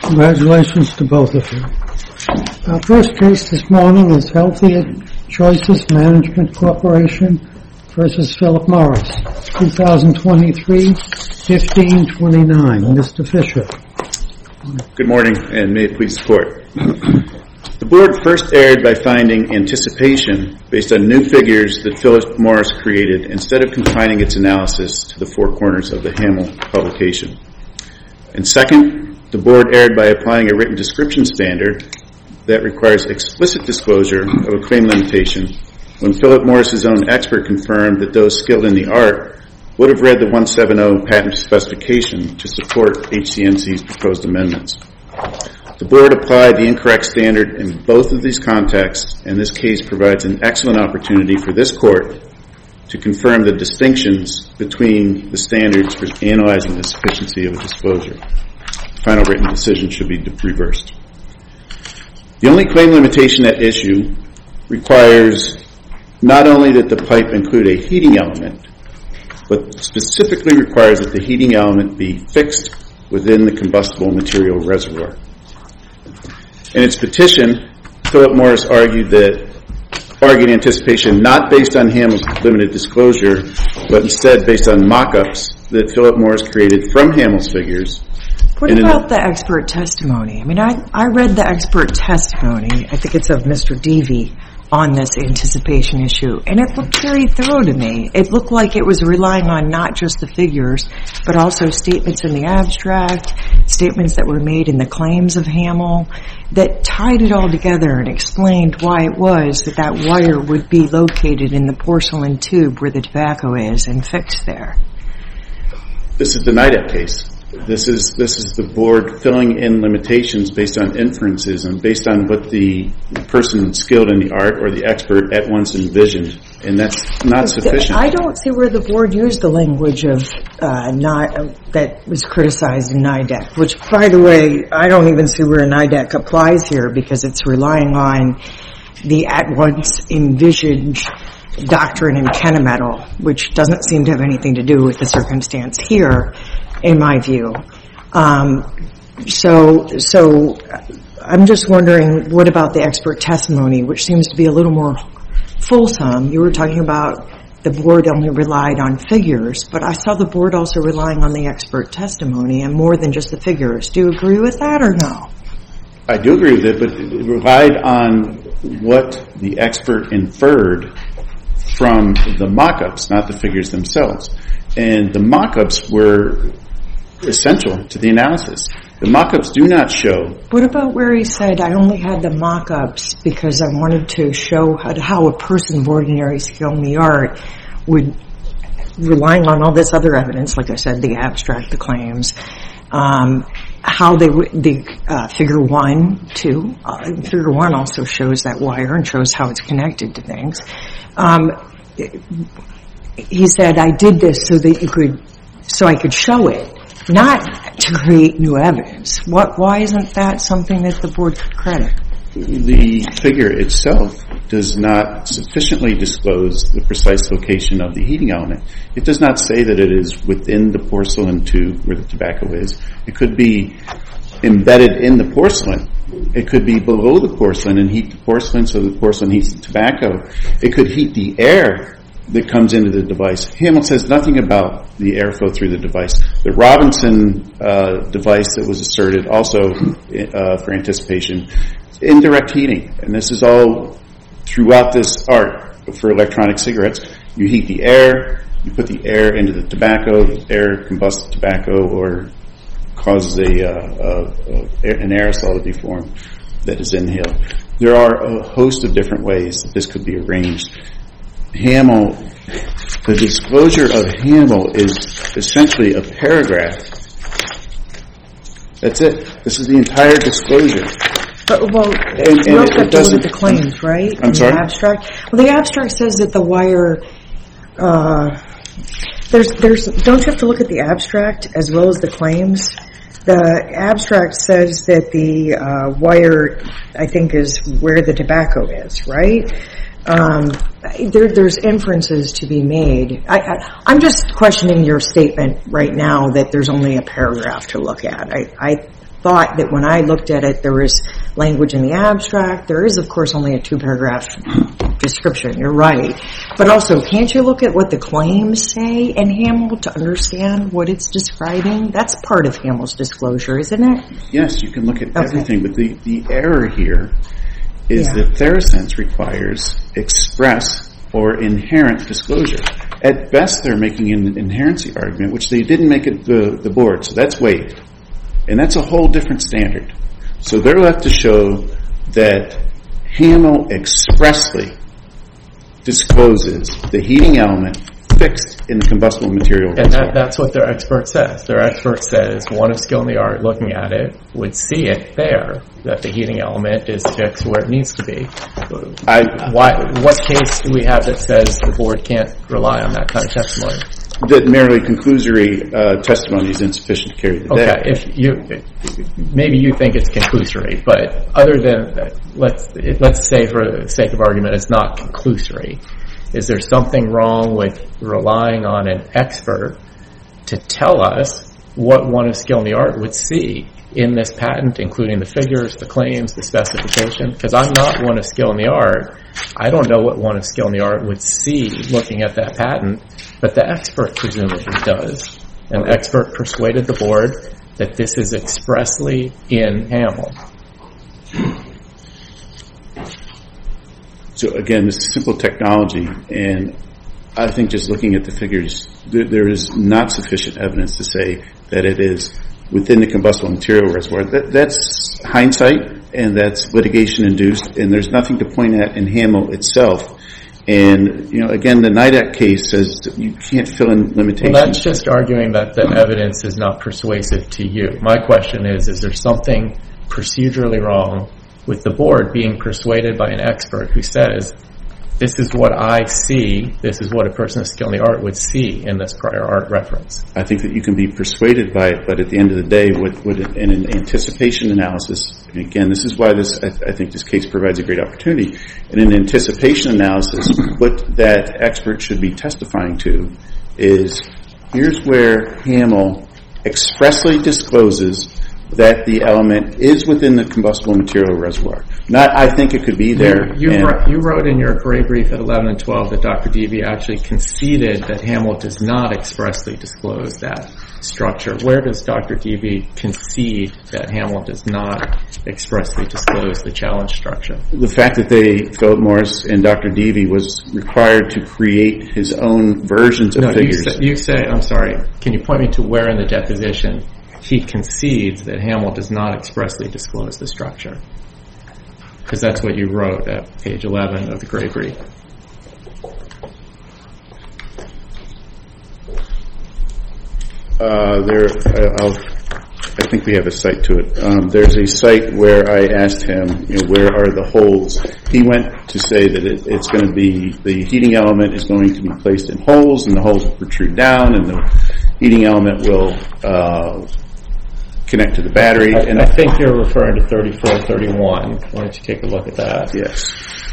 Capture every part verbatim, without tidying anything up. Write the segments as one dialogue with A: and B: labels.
A: Congratulations to both of you. Our first case this morning is Healthier Choices Management Corporation versus Philip Morris, twenty twenty-three fifteen twenty-nine. Mister Fisher.
B: Good morning, and may it please the Court. The Board first erred by finding anticipation based on new figures that Philip Morris created instead of confining its analysis to the four corners of the Hamel publication. And second, the Board erred by applying a written description standard that requires explicit disclosure of a claim limitation when Philip Morris's own expert confirmed that those skilled in the art would have read the one seventy patent specification to support H C N C's proposed amendments. The Board applied the incorrect standard in both of these contexts, and this case provides an excellent opportunity for this Court to confirm the distinctions between the standards for analyzing the sufficiency of a disclosure. The final written decision should be reversed. The only claim limitation at issue requires not only that the pipe include a heating element, but specifically requires that the heating element be fixed within the combustible material reservoir. In its petition, Philip Morris argued that argued anticipation not based on Hamel's limited disclosure, but instead based on mock-ups that Philip Morris created from Hamel's figures.
C: What about the expert testimony? I mean, I, I read the expert testimony, I think it's of Mister Deavy, on this anticipation issue, and it looked very thorough to me. It looked like it was relying on not just the figures, but also statements in the abstract, statements that were made in the claims of Hamel, that tied it all together and explained why it was that that wire would be located in the porcelain tube where the tobacco is and fixed there.
B: This is the NIDAC case. This is this is the Board filling in limitations based on inferences and based on what the person skilled in the art or the expert at once envisioned, and that's not sufficient.
C: I don't see where the Board used the language of uh, not uh, that was criticized in NIDAC, which, by the way, I don't even see where NIDAC applies here because it's relying on the at once envisioned doctrine in Kennemetal, which doesn't seem to have anything to do with the circumstance here, in my view. Um, so, so I'm just wondering, what about the expert testimony, which seems to be a little more fulsome? You were talking about the Board only relied on figures, but I saw the Board also relying on the expert testimony and more than just the figures. Do you agree with that or no?
B: I do agree with it, but it relied on what the expert inferred from the mock-ups, not the figures themselves. And the mock-ups were essential to the analysis. The mock-ups do not show.
C: What about where he said, I only had the mock-ups because I wanted to show how, how a person of ordinary skill in the art would, relying on all this other evidence, like I said, the abstract, the claims, um, how they would, the uh, figure one, too. Uh, figure one also shows that wire and shows how it's connected to things. Um, he said, I did this so that you could, so I could show it, not to create new evidence. What, why isn't that something that the Board could credit?
B: The figure itself does not sufficiently disclose the precise location of the heating element. It does not say that it is within the porcelain tube where the tobacco is. It could be embedded in the porcelain. It could be below the porcelain and heat the porcelain so the porcelain heats the tobacco. It could heat the air that comes into the device. Hamel says nothing about the airflow through the device. The Robinson uh, device that was asserted also uh, for anticipation, indirect heating. And this is all throughout this art for electronic cigarettes. You heat the air, you put the air into the tobacco, the air combusts the tobacco or causes a, uh, a, a an aerosol to be formed that is inhaled. There are a host of different ways that this could be arranged. Hamel, the disclosure of Hamel is essentially a paragraph. That's it. This is the entire disclosure.
C: But, well,
B: and,
C: you
B: and
C: also have to look at the claims, right?
B: I'm
C: in
B: sorry?
C: The abstract. Well, the abstract says that the wire. Uh, there's, there's. Don't you have to look at the abstract as well as the claims? The abstract says that the uh, wire, I think, is where the tobacco is, right? Um, there, there's inferences to be made. I, I, I'm just questioning your statement right now that there's only a paragraph to look at. I, I thought that when I looked at it, there was language in the abstract. There is, of course, only a two-paragraph description. You're right. But also, can't you look at what the claims say in Hamel to understand what it's describing? That's part of Hamel's disclosure, isn't it?
B: Yes, you can look at
C: okay.
B: everything, but the, the error here is
C: yeah.
B: that Theracense requires express or inherent disclosure. At best, they're making an inherency argument, which they didn't make at the, the board, so that's waived. And that's a whole different standard. So they're left to show that Hamel expressly discloses the heating element fixed in the combustible material.
D: And that, that's what their expert says. Their expert says one of skill in the art looking at it would see it there, that the heating element is fixed where it needs to be. I, Why, what case do we have that says the board can't rely on that kind of testimony?
B: That merely conclusory uh, testimony is insufficient to carry the day.
D: Okay, if you maybe you think it's conclusory, but other than that, let's let's say for the sake of argument, it's not conclusory. Is there something wrong with relying on an expert to tell us what one of skill in the art would see in this patent, including the figures, the claims, the specification? Because I'm not one of skill in the art. I don't know what one of skill in the art would see looking at that patent, but the expert presumably does. And the expert persuaded the board that this is expressly in Hamel.
B: So again, this is simple technology, and I think just looking at the figures, th- there is not sufficient evidence to say that it is within the combustible material reservoir. That, that's hindsight, and that's litigation-induced, and there's nothing to point at in Hamel itself. And, you know, again, the NIDAC case says that you can't fill in limitations.
D: Well, that's just arguing that the evidence is not persuasive to you. My question is, is there something procedurally wrong with the board being persuaded by an expert who says, this is what I see, this is what a person of skill in the art would see in this prior art reference?
B: I think that you can be persuaded by it, but at the end of the day, with, with in an anticipation analysis, and again, this is why this I, I think this case provides a great opportunity. In an anticipation analysis, what that expert should be testifying to is, here's where Hamel expressly discloses that the element is within the combustible material reservoir. Not, I think it could be there.
D: You, you, wrote, you wrote in your gray brief at eleven and twelve that Doctor Devey actually conceded that Hamel does not expressly disclose that structure. Where does Doctor Devey concede that Hamel does not expressly disclose the challenge structure?
B: The fact that they, Philip Morris and Doctor Devey, was required to create his own versions of
D: no,
B: figures.
D: You say, you say, I'm sorry, can you point me to where in the deposition he concedes that Hamel does not expressly disclose the structure? Because that's what you wrote at page eleven of the gray brief.
B: Uh, there, I'll, I think we have a site to it. Um, there's a site where I asked him, you know, where are the holes? He went to say that it, it's going to be, the heating element is going to be placed in holes, and the holes will protrude down, and the heating element will uh, connect to the battery.
D: I,
B: and
D: I think you're referring to thirty-four thirty-one. Why don't you take a look at that?
B: Yes.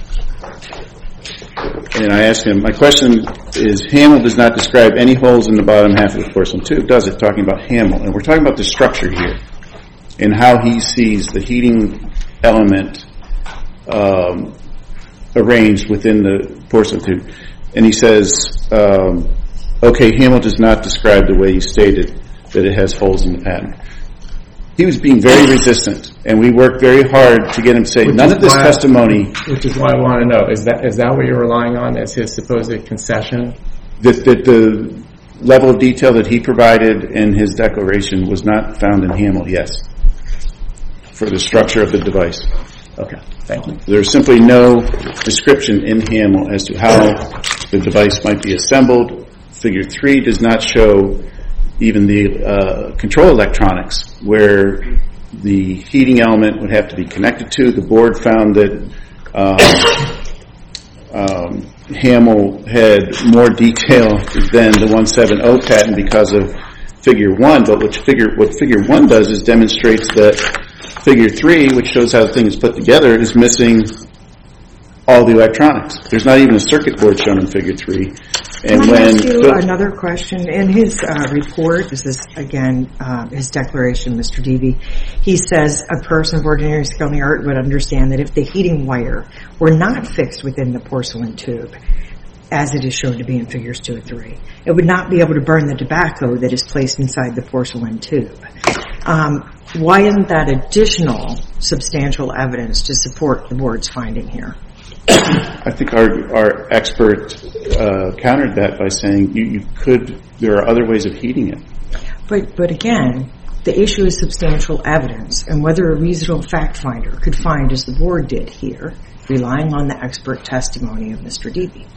B: And I asked him, my question is, Hamel does not describe any holes in the bottom half of the porcelain tube, does it? Talking about Hamel. And we're talking about the structure here and how he sees the heating element um, arranged within the porcelain tube. And he says, um, okay, Hamel does not describe the way you stated that it has holes in the pattern. He was being very resistant, and we worked very hard to get him to say,
D: which
B: none of this
D: why,
B: testimony...
D: Which is why I want to know, is that is that what you're relying on as his supposed concession?
B: That, that the level of detail that he provided in his declaration was not found in Hamel, yes, for the structure of the device.
D: Okay, thank you.
B: There's simply no description in Hamel as to how the device might be assembled. Figure three does not show even the uh, control electronics where the heating element would have to be connected to. The board found that um, um, Hamel had more detail than the one seventy patent because of figure one, but which figure, what figure one does is demonstrates that figure three, which shows how the thing is put together, is missing all the electronics. There's not even a circuit board shown in Figure three. And
C: Can I
B: when
C: ask you
B: Phil-
C: another question? In his uh, report, this is, again, uh, his declaration, Mister Deavy, he says a person of ordinary skill in the art would understand that if the heating wire were not fixed within the porcelain tube, as it is shown to be in Figures two and three, it would not be able to burn the tobacco that is placed inside the porcelain tube. Um, why isn't that additional substantial evidence to support the board's finding here?
B: I think our our expert uh, countered that by saying you, you could. There are other ways of heating it.
C: But but again, the issue is substantial evidence, and whether a reasonable fact finder could find, as the board did here, relying on the expert testimony of Mister Deavy.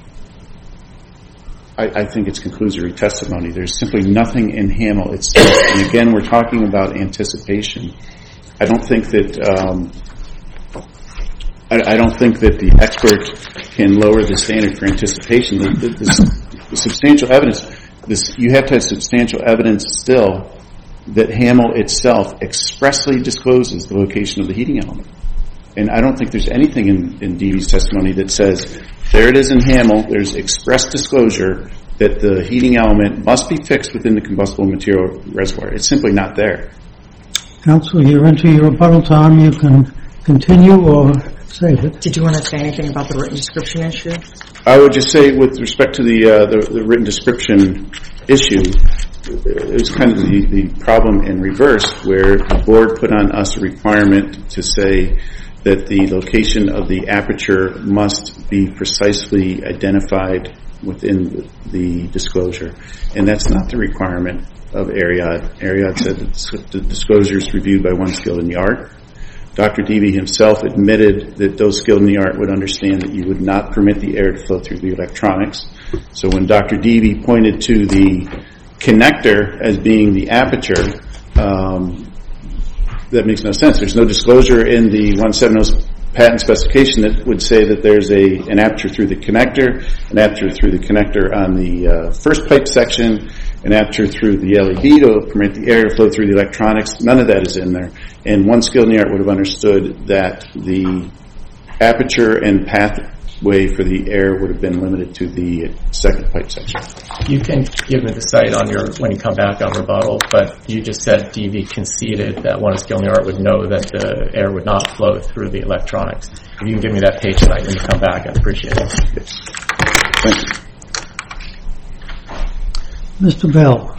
B: I, I think it's conclusory testimony. There's simply nothing in Hamel itself. And again, we're talking about anticipation. I don't think that. Um, I, I don't think that the expert can lower the standard for anticipation. The, the, the, the substantial evidence. This, you have to have substantial evidence still that Hamel itself expressly discloses the location of the heating element. And I don't think there's anything in, in Deavy's testimony that says, there it is in Hamel, there's express disclosure that the heating element must be fixed within the combustible material reservoir. It's simply not there.
A: Counsel, you're into your rebuttal time. You can continue or save it.
C: Did you want to say anything about the written description issue?
B: I would just say, with respect to the uh, the, the written description issue, it's kind of the, the problem in reverse, where the board put on us a requirement to say that the location of the aperture must be precisely identified within the, the disclosure. And that's not the requirement of Ariad. Ariad said that the disclosure is reviewed by one skilled in the art. Doctor Deavy himself admitted that those skilled in the art would understand that you would not permit the air to flow through the electronics. So when Doctor Deavy pointed to the connector as being the aperture, um, that makes no sense. There's no disclosure in the one seventy patent specification that would say that there's a an aperture through the connector, an aperture through the connector on the uh, first pipe section, an aperture through the L E D to permit the air to flow through the electronics. None of that is in there. And one skilled in the art would have understood that the aperture and pathway for the air would have been limited to the second pipe section.
D: You can give me the site on your when you come back on rebuttal, but you just said Deavy conceded that one skilled in the art would know that the air would not flow through the electronics. If you can give me that page tonight when you come back, I'd appreciate it.
B: Yes. Thank you.
A: Mister Bell.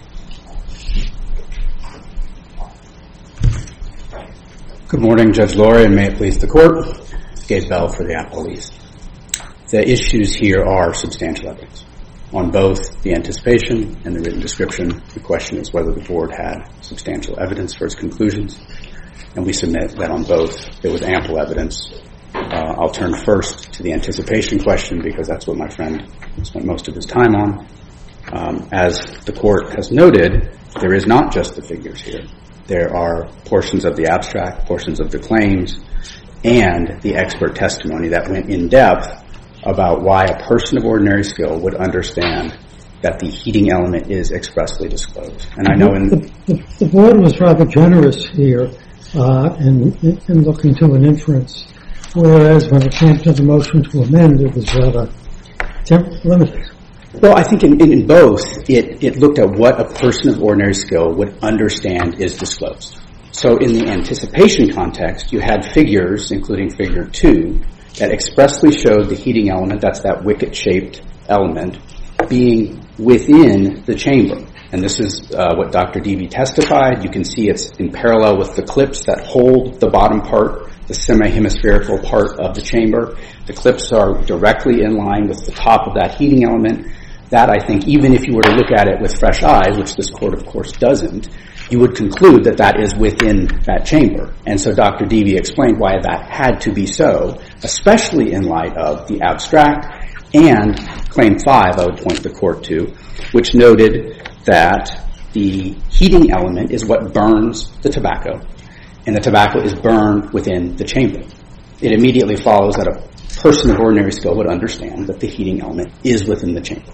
E: Good morning, Judge Laurie, and may it please the Court. Gabe Bell for the appellees. The issues here are substantial evidence. On both the anticipation and the written description, the question is whether the Board had substantial evidence for its conclusions, and we submit that on both there was ample evidence. Uh, I'll turn first to the anticipation question because that's what my friend spent most of his time on. Um, as the Court has noted, there is not just the figures here. There are portions of the abstract, portions of the claims, and the expert testimony that went in depth about why a person of ordinary skill would understand that the heating element is expressly disclosed. And I know in...
A: The, the, the Board was rather generous here uh, in, in looking to an inference, whereas when it came to the motion to amend, it was rather temp- limited.
E: Well, I think in, in both, it, it looked at what a person of ordinary skill would understand is disclosed. So in the anticipation context, you had figures, including figure two, that expressly showed the heating element, that's that wicket-shaped element, being within the chamber. And this is uh, what Doctor Deavy testified. You can see it's in parallel with the clips that hold the bottom part, the semi-hemispherical part of the chamber. The clips are directly in line with the top of that heating element. That, I think, even if you were to look at it with fresh eyes, which this Court, of course, doesn't, you would conclude that that is within that chamber. And so Doctor Deavy explained why that had to be so, especially in light of the abstract and Claim five, I would point the Court to, which noted that the heating element is what burns the tobacco, and the tobacco is burned within the chamber. It immediately follows that a person of ordinary skill would understand that the heating element is within the chamber.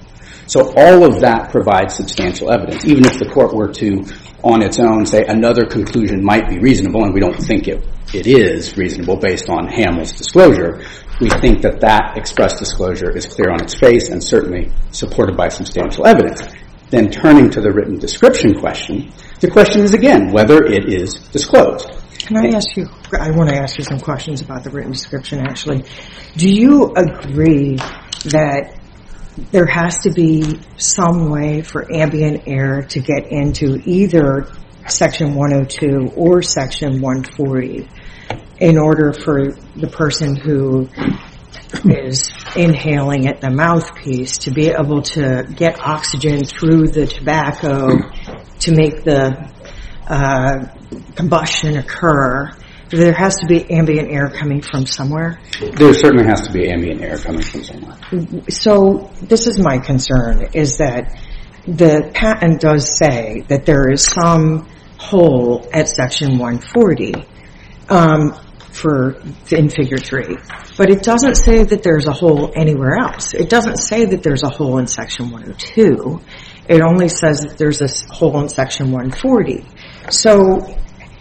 E: So all of that provides substantial evidence. Even if the court were to, on its own, say another conclusion might be reasonable, and we don't think it, it is reasonable based on Hamill's disclosure, we think that that express disclosure is clear on its face and certainly supported by substantial evidence. Then turning to the written description question, the question is again whether it is disclosed.
C: Can I ask you, I want to ask you some questions about the written description actually. Do you agree that there has to be some way for ambient air to get into either Section one oh two or Section one forty in order for the person who is inhaling at the mouthpiece to be able to get oxygen through the tobacco to make the uh, combustion occur? There has to be ambient air coming from somewhere?
E: There certainly has to be ambient air coming from somewhere.
C: So this is my concern, is that the patent does say that there is some hole at Section one forty um, for in Figure three, but it doesn't say that there's a hole anywhere else. It doesn't say that there's a hole in Section one oh two. It only says that there's a hole in Section one forty. So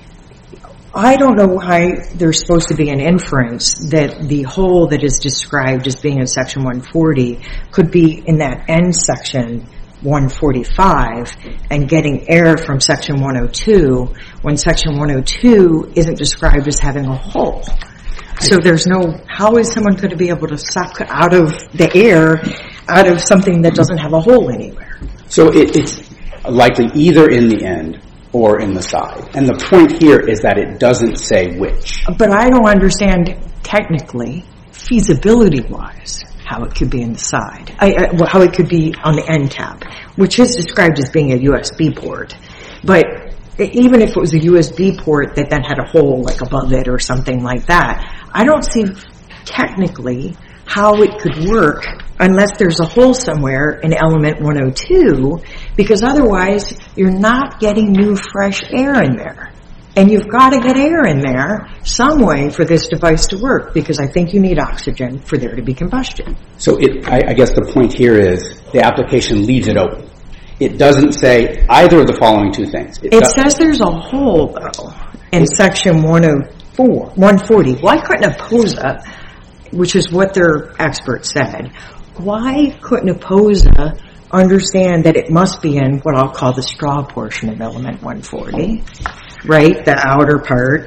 C: I don't know why there's supposed to be an inference that the hole that is described as being in Section one forty could be in that end section one forty-five and getting air from Section one oh two when Section one oh two isn't described as having a hole. So there's no, how is someone going to be able to suck out of the air out of something that doesn't have a hole anywhere?
E: So it, it's likely either in the end or in the side. And the point here is that it doesn't say which.
C: But I don't understand technically, feasibility-wise, how it could be in the side. I, I, well, how it could be on the end tab, which is described as being a U S B port. But even if it was a U S B port that then had a hole like above it or something like that, I don't see technically how it could work unless there's a hole somewhere in element one oh two, because otherwise you're not getting new fresh air in there. And you've got to get air in there some way for this device to work, because I think you need oxygen for there to be combustion.
E: So it, I, I guess the point here is the application leaves it open. It doesn't say either of the following two things. It,
C: it says there's a hole, though, in Section one oh four, one forty. Why couldn't a POSA, which is what their expert said, why couldn't a POSA understand that it must be in what I'll call the straw portion of element one forty, right, the outer part,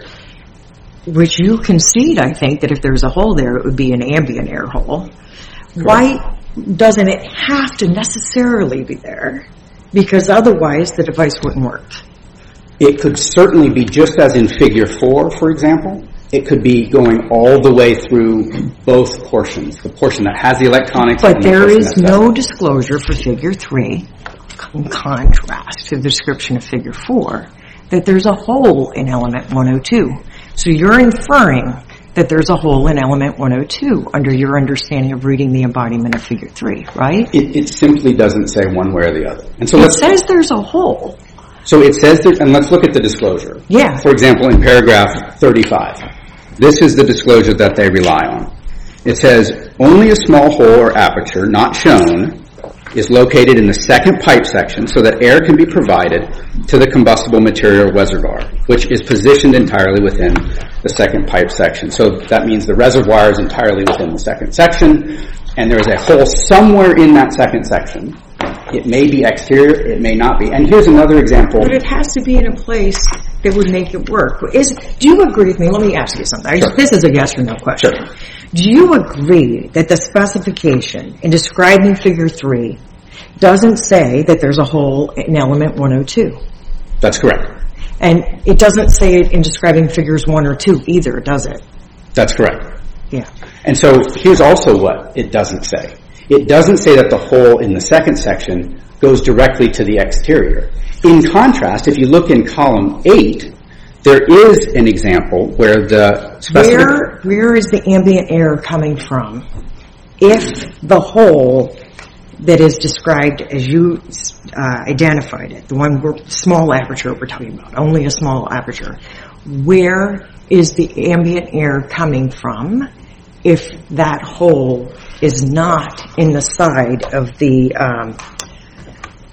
C: which you concede, I think, that if there's a hole there, it would be an ambient air hole. Correct. Why doesn't it have to necessarily be there? Because otherwise the device wouldn't work.
E: It could certainly be just as in Figure four, for example. It could be going all the way through both portions, the portion that has the electronics.
C: But
E: and the
C: there
E: portion
C: is
E: that's
C: no
E: out.
C: disclosure for Figure three, in contrast to the description of Figure four, that there's a hole in element one oh two. So you're inferring that there's a hole in element one oh two under your understanding of reading the embodiment of Figure three, right?
E: It, it simply doesn't say one way or the other. And so
C: it
E: let's,
C: says there's a hole.
E: So it says that, and let's look at the disclosure.
C: Yeah.
E: For example, in paragraph thirty-five, this is the disclosure that they rely on. It says, only a small hole or aperture not shown is located in the second pipe section so that air can be provided to the combustible material reservoir, which is positioned entirely within the second pipe section. So that means the reservoir is entirely within the second section, and there is a hole somewhere in that second section. It may be exterior, it may not be. And here's another example.
C: But it has to be in a place that would make it work. Is, do you agree with me? Let me ask you something.
E: Sure.
C: This is a yes or no question.
E: Sure.
C: Do you agree that the specification in describing Figure three doesn't say that there's a hole in element one oh two?
E: That's correct.
C: And it doesn't say it in describing Figures one or two either, does it?
E: That's correct.
C: Yeah.
E: And so here's also what it doesn't say. It doesn't say that the hole in the second section goes directly to the exterior. In contrast, if you look in column eight, there is an example where the specific...
C: Where, where is the ambient air coming from if the hole that is described as you uh, identified it, the one we're, small aperture we're talking about, only a small aperture, where is the ambient air coming from if that hole is not in the side of the um,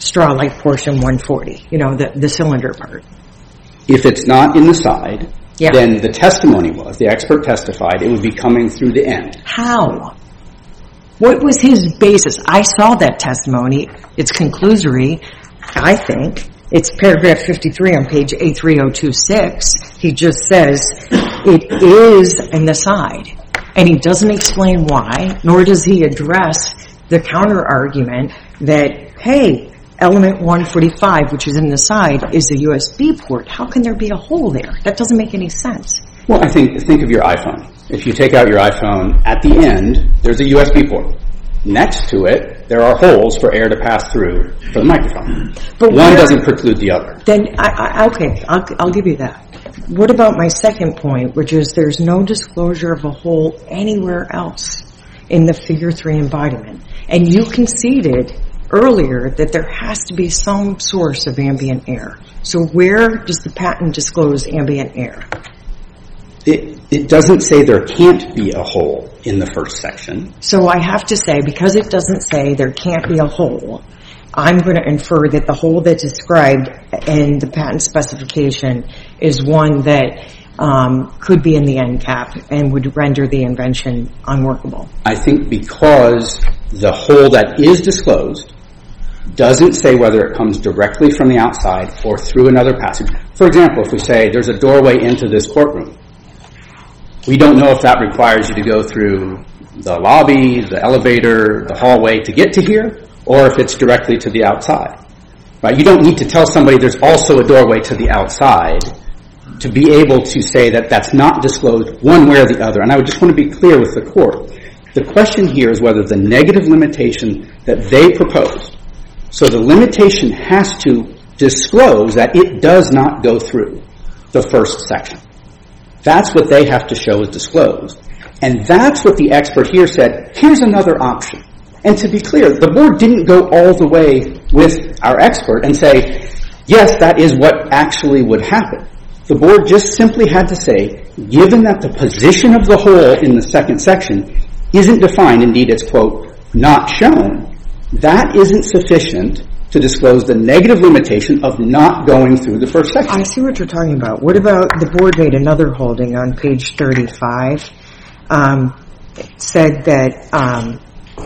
C: straw-like portion one forty, you know, the, the cylinder part.
E: If it's not in the side,
C: Yeah.
E: then the testimony was, the expert testified, it would be coming through the end.
C: How? What was his basis? I saw that testimony. It's conclusory, I think. It's paragraph fifty-three on page A three oh two six. He just says it is in the side. And he doesn't explain why, nor does he address the counter-argument that, hey, element one forty-five, which is in the side, is a U S B port. How can there be a hole there? That doesn't make any sense.
E: Well, I think, think of your iPhone. If you take out your iPhone, at the end, there's a U S B port. Next to it, there are holes for air to pass through for the microphone.
C: But
E: One
C: where-
E: doesn't preclude the other.
C: Then, I, I, okay, I'll, I'll give you that. What about my second point, which is there's no disclosure of a hole anywhere else in the figure three embodiment? And you conceded earlier that there has to be some source of ambient air. So where does the patent disclose ambient air?
E: It, it doesn't say there can't be a hole in the first section.
C: So I have to say, because it doesn't say there can't be a hole, I'm going to infer that the hole that's described in the patent specification is one that um, could be in the end cap and would render the invention unworkable.
E: I think because the hole that is disclosed doesn't say whether it comes directly from the outside or through another passage. For example, if we say there's a doorway into this courtroom, we don't know if that requires you to go through the lobby, the elevator, the hallway to get to here, or if it's directly to the outside. Right? You don't need to tell somebody there's also a doorway to the outside to be able to say that that's not disclosed one way or the other. And I would just want to be clear with the court. The question here is whether the negative limitation that they proposed, so the limitation has to disclose that it does not go through the first section. That's what they have to show is disclosed. And that's what the expert here said, here's another option. And to be clear, the board didn't go all the way with our expert and say, yes, that is what actually would happen. The board just simply had to say, given that the position of the hole in the second section isn't defined, indeed it's, quote, not shown, that isn't sufficient to disclose the negative limitation of not going through the first section.
C: I see what you're talking about. What about the board made another holding on page thirty-five? Um, it said that um,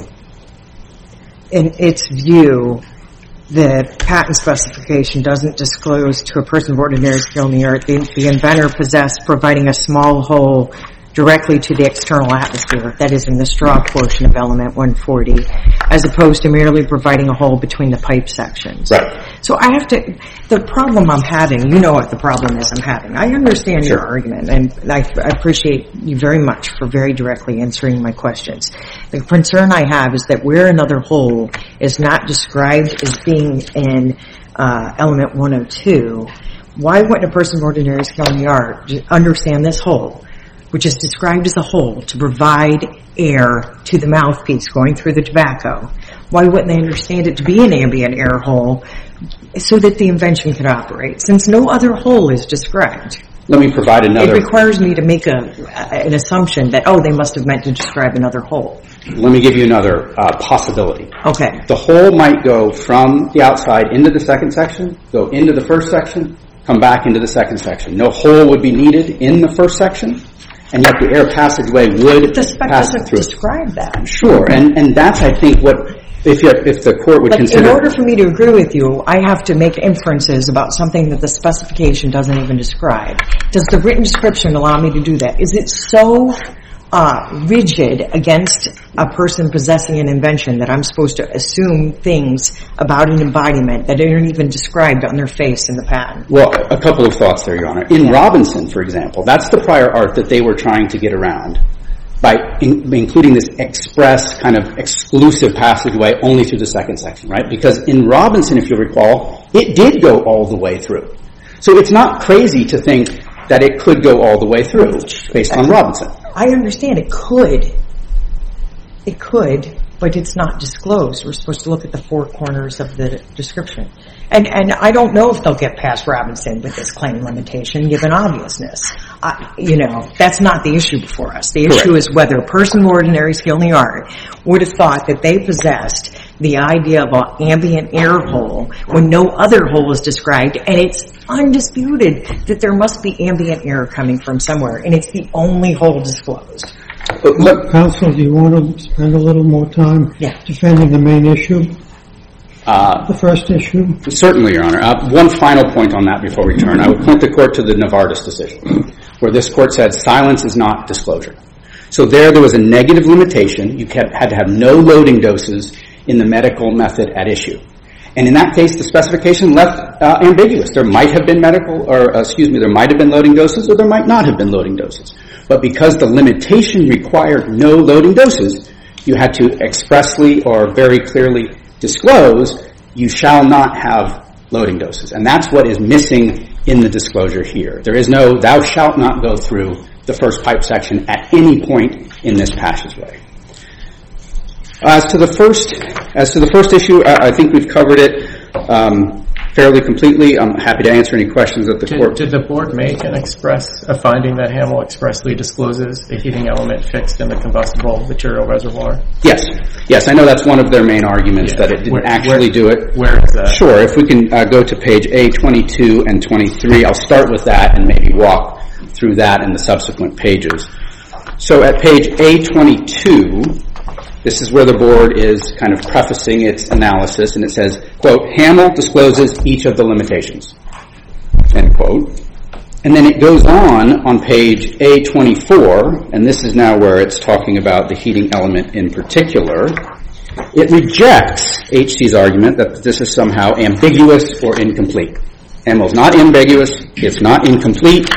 C: in its view, the patent specification doesn't disclose to a person of ordinary skill in the art the, the inventor possessed providing a small hole directly to the external atmosphere, that is in the straw portion of element one forty, as opposed to merely providing a hole between the pipe sections.
E: Right.
C: So I have to, the problem I'm having, you know what the problem is I'm having. I understand
E: Sure.
C: your argument, and I, I appreciate you very much for very directly answering my questions. The concern I have is that where another hole is not described as being in uh, element one oh two, why wouldn't a person of ordinary skill in the art understand this hole, which is described as a hole to provide air to the mouthpiece going through the tobacco? Why wouldn't they understand it to be an ambient air hole so that the invention could operate, since no other hole is described?
E: Let me provide another.
C: It requires me to make a, an assumption that, oh, they must have meant to describe another hole.
E: Let me give you another uh, possibility.
C: Okay.
E: The hole might go from the outside into the second section, go into the first section, come back into the second section. No hole would be needed in the first section, and yet the air passageway would
C: The spec
E: pass
C: doesn't
E: through.
C: describe that.
E: Sure, and, and that's, I think, what, if you, if the court would
C: But
E: consider.
C: in order for me to agree with you, I have to make inferences about something that the specification doesn't even describe. Does the written description allow me to do that? Is it so uh, rigid against a person possessing an invention that I'm supposed to assume things about an embodiment that aren't even described on their face in the patent?
E: Well, a couple of thoughts there, Your Honor. In
C: Yeah.
E: Robinson, for example, that's the prior art that they were trying to get around by in, including this express kind of exclusive passageway only through the second section, right? Because in Robinson, if you recall, it did go all the way through. So it's not crazy to think that it could go all the way through based on Robinson.
C: I understand it could. It could, but it's not disclosed. We're supposed to look at the four corners of the description. And and I don't know if they'll get past Robinson with this claim limitation, given obviousness. I, you know, that's not the issue before us. The issue
E: Correct.
C: is whether a person of ordinary skill in the art would have thought that they possessed the idea of an ambient air hole when no other hole is described, and it's undisputed that there must be ambient air coming from somewhere, and it's the only hole disclosed.
E: But look,
A: Counsel, do you want to spend a little more time
C: Yeah.
A: defending the main issue,
E: uh,
A: the first issue?
E: certainly, Your Honor. Uh, one final point on that before we turn. I would point the court to the Novartis decision, where this court said silence is not disclosure. So there, there was a negative limitation. You kept, had to have no loading doses in the medical method at issue. And in that case, the specification left uh, ambiguous. There might have been medical, or uh, excuse me, there might have been loading doses, or there might not have been loading doses. But because the limitation required no loading doses, you had to expressly or very clearly disclose, you shall not have loading doses. And that's what is missing in the disclosure here. There is no, thou shalt not go through the first pipe section at any point in this passageway. As to the first, as to the first issue, I, I think we've covered it um, fairly completely. I'm happy to answer any questions that the
D: Did,
E: court.
D: did the board make an express a finding that Hamel expressly discloses a heating element fixed in the combustible material reservoir?
E: Yes, yes, I know that's one of their main arguments,
D: Yeah.
E: that it didn't
D: Where-
E: actually
D: where-
E: do it.
D: Where is that?
E: Sure, if we can uh, go to page A twenty-two and twenty-three, I'll start with that and maybe walk through that in the subsequent pages. So at page A twenty-two, this is where the board is kind of prefacing its analysis, and it says, quote, Hamel discloses each of the limitations, end quote. And then it goes on on page A twenty-four, and this is now where it's talking about the heating element in particular. It rejects H C's argument that this is somehow ambiguous or incomplete. Hamel's not ambiguous, it's not incomplete.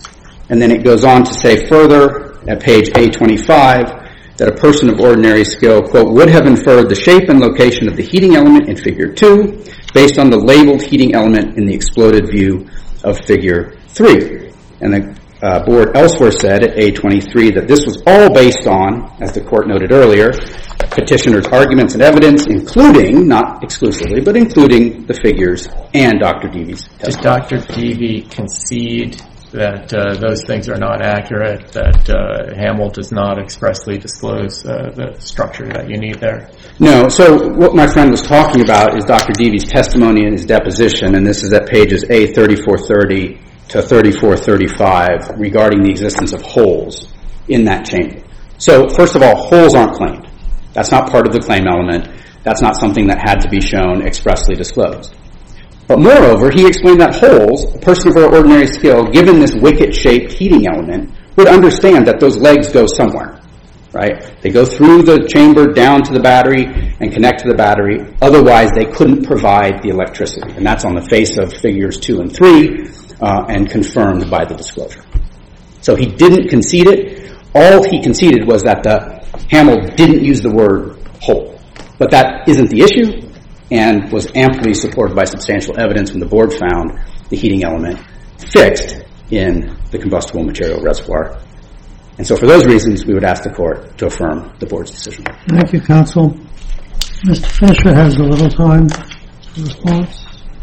E: And then it goes on to say further at page A twenty-five that a person of ordinary skill, quote, would have inferred the shape and location of the heating element in figure two based on the labeled heating element in the exploded view of figure three. And the uh, board elsewhere said at A twenty-three that this was all based on, as the court noted earlier, petitioner's arguments and evidence, including, not exclusively, but including the figures and Doctor Deavy's
D: Did
E: testimony.
D: Doctor Deavy concede that uh, those things are not accurate, that uh, Hamel does not expressly disclose uh, the structure that you need there?
E: No, so what my friend was talking about is Doctor Deavy's testimony in his deposition, and this is at pages A thirty-four thirty to thirty-four thirty-five regarding the existence of holes in that chamber. So first of all, holes aren't claimed. That's not part of the claim element. That's not something that had to be shown expressly disclosed. But moreover, he explained that holes, a person of ordinary skill, given this wicket-shaped heating element, would understand that those legs go somewhere, right? They go through the chamber down to the battery and connect to the battery. Otherwise, they couldn't provide the electricity. And that's on the face of figures two and three uh, and confirmed by the disclosure. So he didn't concede it. All he conceded was that the Hamel didn't use the word hole. But that isn't the issue, and was amply supported by substantial evidence when the board found the heating element fixed in the combustible material reservoir. And so for those reasons, we would ask the court to affirm the board's decision.
A: Thank you, counsel. Mister Fisher has a little time for response.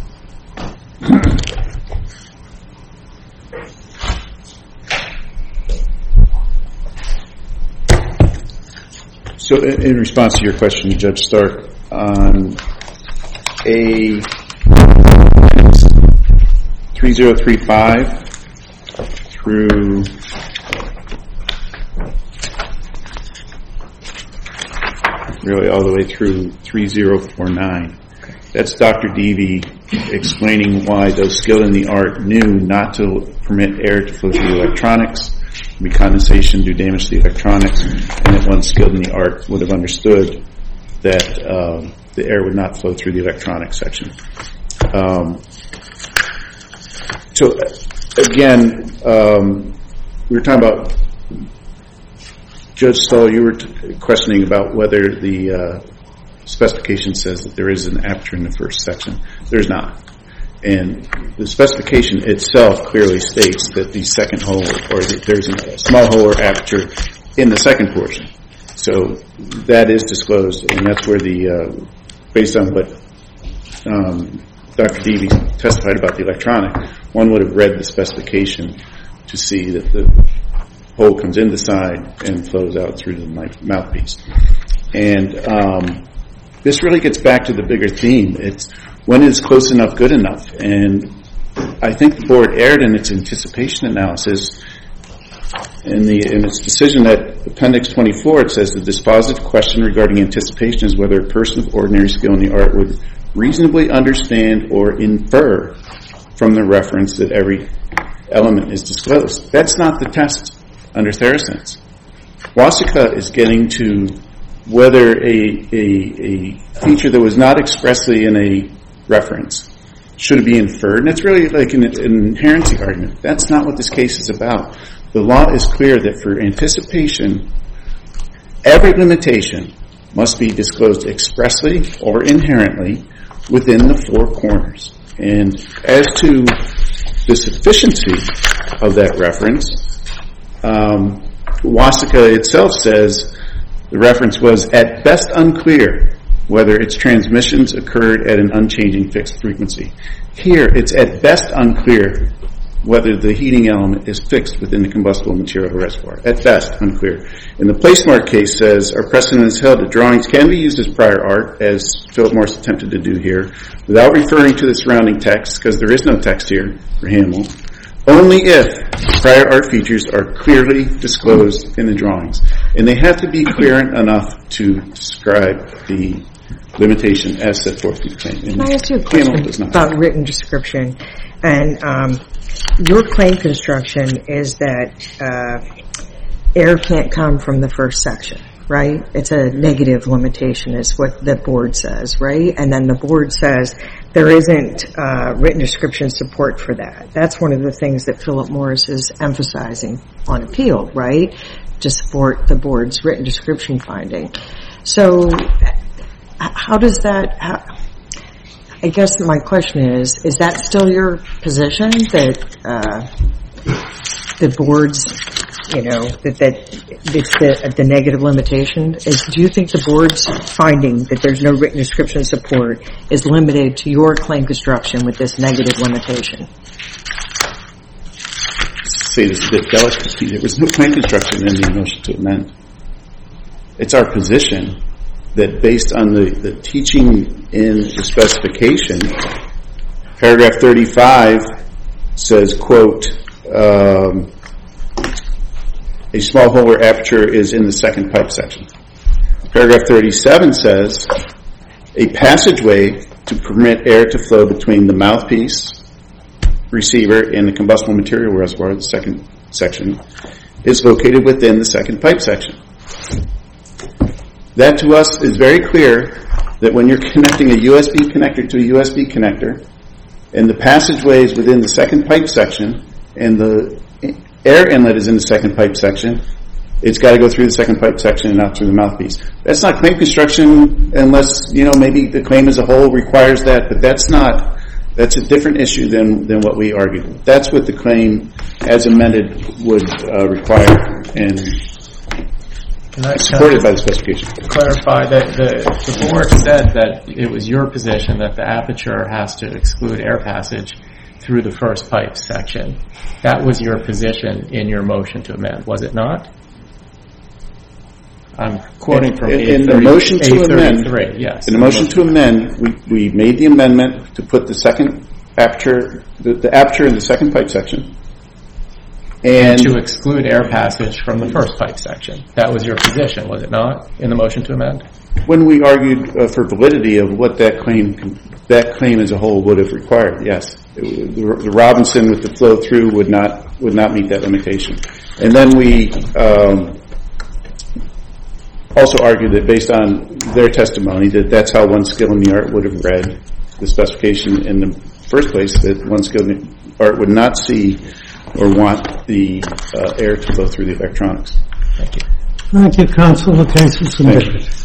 B: So in in response to your question, Judge Stark, on A three zero three five through really all the way through three zero four nine, that's Doctor Deavy explaining why those skilled in the art knew not to permit air to flow through the electronics, be condensation, do damage to the electronics, and that one skilled in the art would have understood that um, the air would not flow through the electronic section. Um, so again, um, we were talking about, Judge Stoll, you were t- questioning about whether the uh, specification says that there is an aperture in the first section. There's not. And the specification itself clearly states that the second hole, or that there's a small hole or aperture in the second portion. So that is disclosed, and that's where the, uh, based on what um, Doctor Deavy testified about the electronic, one would have read the specification to see that the hole comes in the side and flows out through the mouthpiece. And um, this really gets back to the bigger theme. It's when is close enough good enough? And I think the board erred in its anticipation analysis. In, the, in its decision at Appendix twenty-four, it says the dispositive question regarding anticipation is whether a person of ordinary skill in the art would reasonably understand or infer from the reference that every element is disclosed. That's not the test under Therosense. Wasika is getting to whether a, a, a feature that was not expressly in a reference should be inferred. And it's really like an, an inherency argument. That's not what this case is about. The law is clear that for anticipation, every limitation must be disclosed expressly or inherently within the four corners. And as to the sufficiency of that reference, um, Wasika itself says the reference was at best unclear whether its transmissions occurred at an unchanging fixed frequency. Here, it's at best unclear whether the heating element is fixed within the combustible material reservoir. At best, unclear. And the PlaceMart case says, our precedent is held that drawings can be used as prior art, as Philip Morris attempted to do here, without referring to the surrounding text, because there is no text here for Hamel, only if prior art features are clearly disclosed in the drawings. And they have to be clear enough to describe the limitation as set forth in the claim.
C: Can I ask you a question about written description? And um, your claim construction is that uh, air can't come from the first section, right? It's a negative limitation is what the board says, right? And then the board says there isn't uh, written description support for that. That's one of the things that Philip Morris is emphasizing on appeal, right? To support the board's written description finding. So how does that... How, I guess my question is, is that still your position that uh, the board's, you know, that, that the, the negative limitation is, do you think the board's finding that there's no written description support is limited to your claim construction with this negative limitation?
B: Say this a bit delicately. There was no claim construction in the motion to amend. It's our position that based on the, the teaching in the specification, paragraph thirty-five says, quote, um, a small hole or aperture is in the second pipe section. Paragraph thirty-seven says, a passageway to permit air to flow between the mouthpiece, receiver, and the combustible material reservoir, the second section, is located within the second pipe section. That to us is very clear that when you're connecting a U S B connector to a U S B connector, and the passageway is within the second pipe section, and the air inlet is in the second pipe section, it's got to go through the second pipe section and out through the mouthpiece. That's not claim construction unless, you know, maybe the claim as a whole requires that, but that's not, that's a different issue than, than what we argued. That's what the claim as amended would uh, require, and supported by the specification.
D: To clarify that the, the board said that it was your position that the aperture has to exclude air passage through the first pipe section. That was your position in your motion to amend, was it not? I'm quoting from
B: in,
D: A thirty,
B: in the motion to
D: A
B: amend.
D: Yes.
B: In the motion to amend, we, we made the amendment to put the second aperture, the, the aperture in the second pipe section.
D: And to exclude air passage from the first pipe section. That was your position, was it not, in the motion to amend?
B: When we argued uh, for validity of what that claim that claim as a whole would have required, yes, it, the, the Robinson with the flow through would not would not meet that limitation. And then we um, also argued that based on their testimony that that's how one skill in the art would have read the specification in the first place, that one skill in the art would not see or want the uh, air to flow through the electronics.
D: Thank you.
A: Thank you, counsel. The case is submitted.